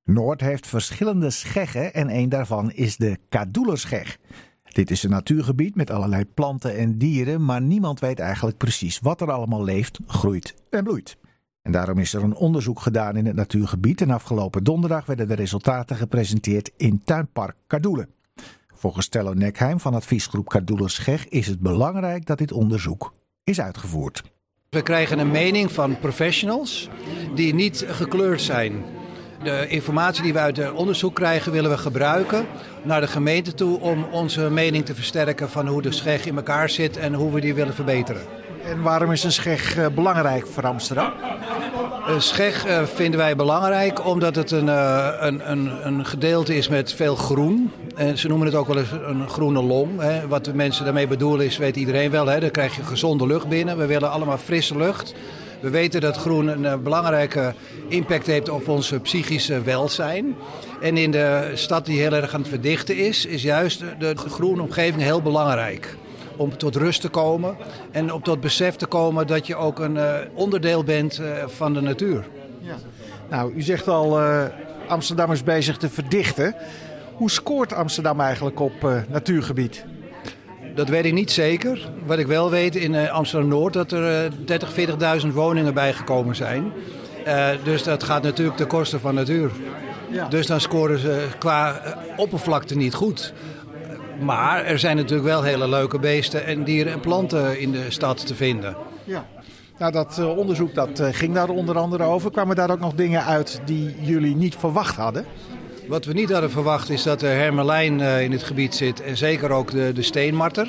Noord heeft verschillende scheggen en een daarvan is de Kadoelerscheg. Dit is een natuurgebied met allerlei planten en dieren, maar niemand weet eigenlijk precies wat er allemaal leeft, groeit en bloeit. En daarom is er een onderzoek gedaan in het natuurgebied en afgelopen donderdag werden de resultaten gepresenteerd in Tuinpark Kadoelen. Volgens Tello Nekheim van adviesgroep Kadoelerscheg is het belangrijk dat dit onderzoek is uitgevoerd. We krijgen een mening van professionals die niet gekleurd zijn. De informatie die we uit het onderzoek krijgen willen we gebruiken naar de gemeente toe om onze mening te versterken van hoe de scheg in elkaar zit en hoe we die willen verbeteren. En waarom is een scheg belangrijk voor Amsterdam? Een scheg vinden wij belangrijk omdat het een gedeelte is met veel groen. En ze noemen het ook wel eens een groene long. Hè. Wat de mensen daarmee bedoelen is, weet iedereen wel. Hè. Dan krijg je gezonde lucht binnen. We willen allemaal frisse lucht. We weten dat groen een belangrijke impact heeft op ons psychische welzijn. En in de stad die heel erg aan het verdichten is juist de groene omgeving heel belangrijk. Om tot rust te komen en om tot besef te komen dat je ook een onderdeel bent van de natuur. Ja. Nou, u zegt al, Amsterdam is bezig te verdichten. Hoe scoort Amsterdam eigenlijk op natuurgebied? Dat weet ik niet zeker. Wat ik wel weet in Amsterdam-Noord dat er 40.000 woningen bijgekomen zijn. Dus dat gaat natuurlijk ten koste van natuur. Ja. Dus dan scoren ze qua oppervlakte niet goed. Maar er zijn natuurlijk wel hele leuke beesten en dieren en planten in de stad te vinden. Ja. Nou, dat onderzoek ging daar onder andere over. Kwamen daar ook nog dingen uit die jullie niet verwacht hadden? Wat we niet hadden verwacht is dat er hermelijn in het gebied zit en zeker ook de steenmarter.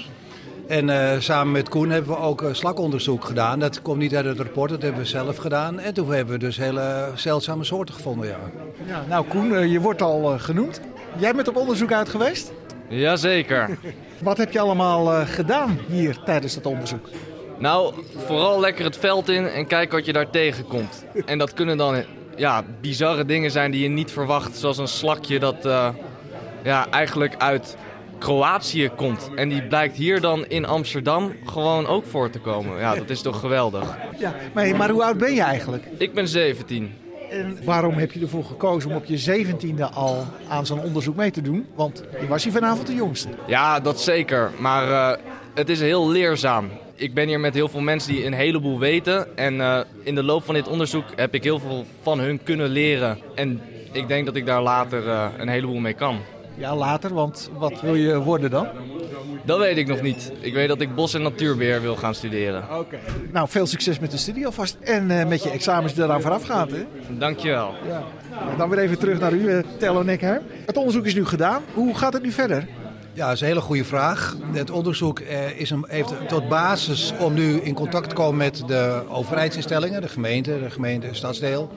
En samen met Koen hebben we ook slakonderzoek gedaan. Dat komt niet uit het rapport, dat hebben we zelf gedaan. En toen hebben we dus hele zeldzame soorten gevonden, ja. Ja, nou Koen, je wordt al genoemd. Jij bent op onderzoek uit geweest? Jazeker. Wat heb je allemaal gedaan hier tijdens het onderzoek? Nou, vooral lekker het veld in en kijken wat je daar tegenkomt. En dat kunnen dan bizarre dingen zijn die je niet verwacht. Zoals een slakje dat eigenlijk uit Kroatië komt. En die blijkt hier dan in Amsterdam gewoon ook voor te komen. Ja, dat is toch geweldig. Ja, maar hoe oud ben je eigenlijk? Ik ben 17. En waarom heb je ervoor gekozen om op je 17e al aan zo'n onderzoek mee te doen? Want je was hier vanavond de jongste. Ja, dat zeker. Maar het is heel leerzaam. Ik ben hier met heel veel mensen die een heleboel weten. En in de loop van dit onderzoek heb ik heel veel van hun kunnen leren. En ik denk dat ik daar later een heleboel mee kan. Ja, later, want wat wil je worden dan? Dat weet ik nog niet. Ik weet dat ik bos- en natuurbeheer wil gaan studeren. Oké. Nou, veel succes met de studie alvast. En met je examens die eraan vooraf gaat, hè? Dankjewel. Ja. Dan weer even terug naar u, Tello Nekheim. Het onderzoek is nu gedaan. Hoe gaat het nu verder? Ja, dat is een hele goede vraag. Het onderzoek heeft tot basis om nu in contact te komen met de overheidsinstellingen, de gemeente, stadsdeel.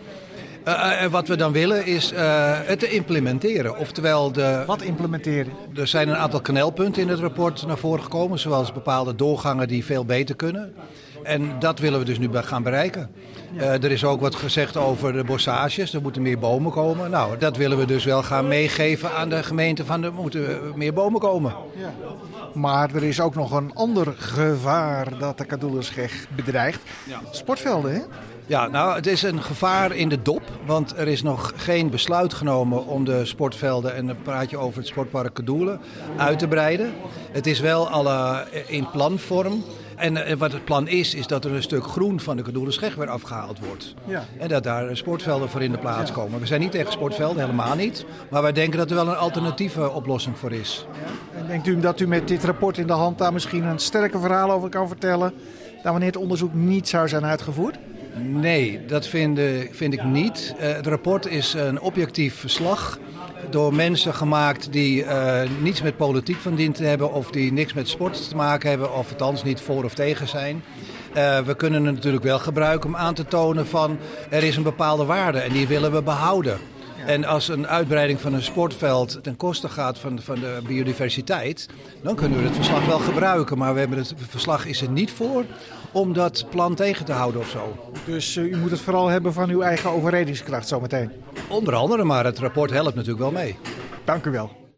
Wat we dan willen is het te implementeren. Oftewel Wat implementeren? Er zijn een aantal knelpunten in het rapport naar voren gekomen, zoals bepaalde doorgangen die veel beter kunnen. En dat willen we dus nu gaan bereiken. Ja. Er is ook wat gezegd over de bossages. Er moeten meer bomen komen. Nou, dat willen we dus wel gaan meegeven aan de gemeente. Er moeten meer bomen komen. Ja. Maar er is ook nog een ander gevaar dat de Kadoelerscheg bedreigt. Ja. Sportvelden, hè? Ja, nou, het is een gevaar in de dop. Want er is nog geen besluit genomen om de sportvelden, en dan praat je over het sportpark Kadoelen, uit te breiden. Het is wel al in planvorm. En wat het plan is dat er een stuk groen van de Kadoelerscheg weer afgehaald wordt. Ja. En dat daar sportvelden voor in de plaats komen. We zijn niet tegen sportvelden, helemaal niet. Maar wij denken dat er wel een alternatieve oplossing voor is. Ja. En denkt u dat u met dit rapport in de hand daar misschien een sterker verhaal over kan vertellen dan wanneer het onderzoek niet zou zijn uitgevoerd? Nee, dat vind ik niet. Het rapport is een objectief verslag door mensen gemaakt die niets met politiek van dien te hebben of die niks met sport te maken hebben of althans niet voor of tegen zijn. We kunnen het natuurlijk wel gebruiken om aan te tonen van er is een bepaalde waarde en die willen we behouden. Ja. En als een uitbreiding van een sportveld ten koste gaat van de biodiversiteit, dan kunnen we het verslag wel gebruiken. Maar het verslag is er niet voor om dat plan tegen te houden of zo. Dus u moet het vooral hebben van uw eigen overredingskracht zometeen? Onder andere, maar het rapport helpt natuurlijk wel mee. Dank u wel.